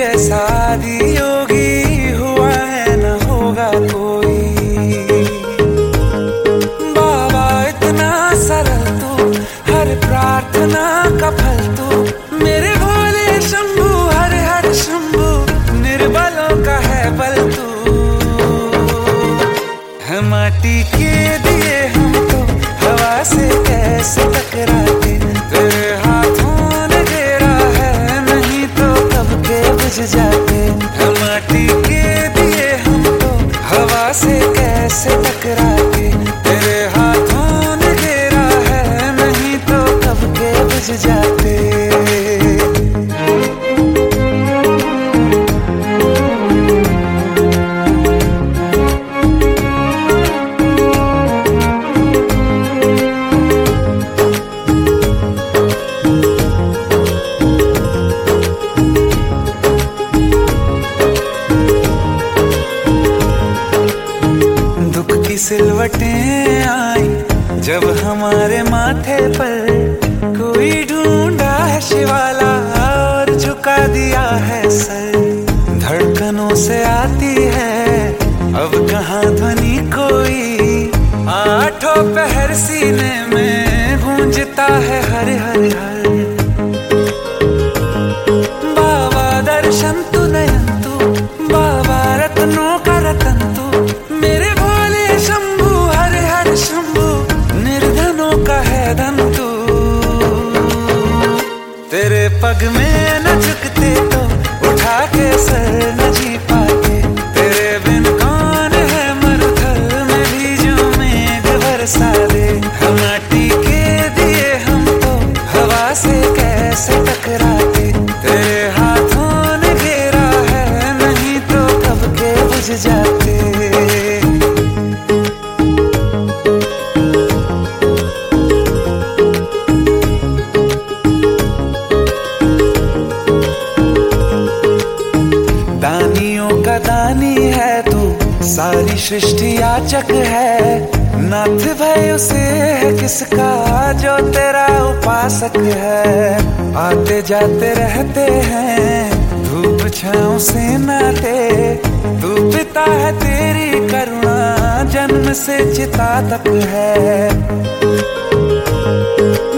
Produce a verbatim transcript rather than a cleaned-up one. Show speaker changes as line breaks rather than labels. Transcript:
जैसा आदि योगी हुआ है न होगा कोई। बाबा इतना सरल तू, हर प्रार्थना का फल तू, मेरे भोले शंभू हर हर शंभू, निर्बलों का है बल तू। है माटी के दिए हम तो हवा से कैसे टकराते, तेरे हाथों ने घेरा है नहीं तो कब के बुझ जाते। है माटी के दिए हम तो हवा से कैसे टकराते, तेरे हाथों ने घेरा है नहीं तो कब के बुझ जाते। सिलवटें आई जब हमारे माथे पर, कोई ढूंढा है शिवाला और झुका दिया है सर। धड़कनों से आती है अब कहाँ ध्वनि कोई, आठों पहर सीने में गूंजता है हर हर हर। बाबा दर्शन तू नयन तू, बाबा रत्नों का रतन तू, मेरे शंभू हर हर शंभू, निर्धनों का है धन तू। तेरे पग में न झुकते तो उठा के सर न जी पाते, तेरे बिन कौन है मरुथल में भी जो मेघ बरसा दे। हम माटी के दिए हम तो हवा से कैसे टकराते, तेरे हाथों ने घेरा है नहीं तो कब के बुझ जाते। दानियों का दानी है तू, सारी सृष्टि याचक है। नाथ भय उसे है किसका जो तेरा उपासक है। आते जाते रहते हैं धूप छाँव से नाते, तू पिता है तेरी करुणा जन्म से चिता तक है।